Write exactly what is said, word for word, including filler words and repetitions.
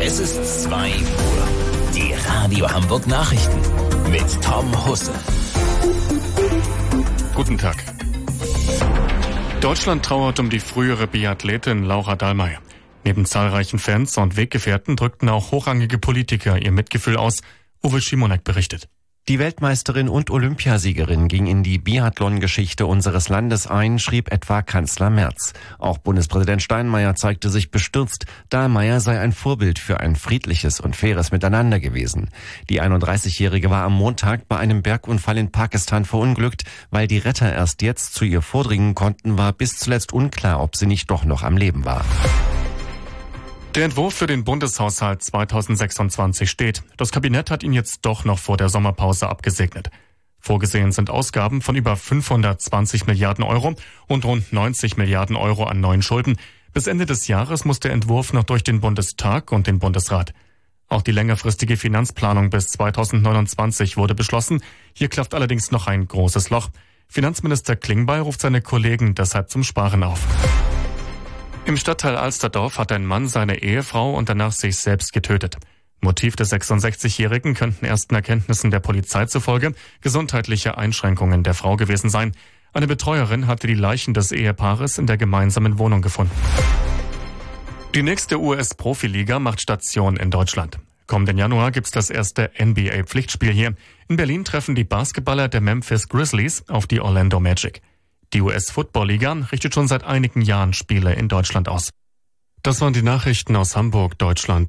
Es ist zwei Uhr. Die Radio Hamburg Nachrichten mit Tom Husse. Guten Tag. Deutschland trauert um die frühere Biathletin Laura Dahlmeier. Neben zahlreichen Fans und Weggefährten drückten auch hochrangige Politiker ihr Mitgefühl aus. Uwe Schimonek berichtet. Die Weltmeisterin und Olympiasiegerin ging in die Biathlon-Geschichte unseres Landes ein, schrieb etwa Kanzler Merz. Auch Bundespräsident Steinmeier zeigte sich bestürzt. Dahlmeier sei ein Vorbild für ein friedliches und faires Miteinander gewesen. Die einunddreißigjährige war am Montag bei einem Bergunfall in Pakistan verunglückt. Weil die Retter erst jetzt zu ihr vordringen konnten, war bis zuletzt unklar, ob sie nicht doch noch am Leben war. Der Entwurf für den Bundeshaushalt zweitausendsechsundzwanzig steht. Das Kabinett hat ihn jetzt doch noch vor der Sommerpause abgesegnet. Vorgesehen sind Ausgaben von über fünfhundertzwanzig Milliarden Euro und rund neunzig Milliarden Euro an neuen Schulden. Bis Ende des Jahres muss der Entwurf noch durch den Bundestag und den Bundesrat. Auch die längerfristige Finanzplanung bis zweitausendneunundzwanzig wurde beschlossen. Hier klafft allerdings noch ein großes Loch. Finanzminister Klingbeil ruft seine Kollegen deshalb zum Sparen auf. Im Stadtteil Alsterdorf hat ein Mann seine Ehefrau und danach sich selbst getötet. Motiv des sechsundsechzigjährigen könnten ersten Erkenntnissen der Polizei zufolge gesundheitliche Einschränkungen der Frau gewesen sein. Eine Betreuerin hatte die Leichen des Ehepaares in der gemeinsamen Wohnung gefunden. Die nächste U S-Profiliga macht Station in Deutschland. Kommenden Januar gibt's das erste N B A-Pflichtspiel hier. In Berlin treffen die Basketballer der Memphis Grizzlies auf die Orlando Magic. Die U S-Football-Liga richtet schon seit einigen Jahren Spiele in Deutschland aus. Das waren die Nachrichten aus Hamburg, Deutschland.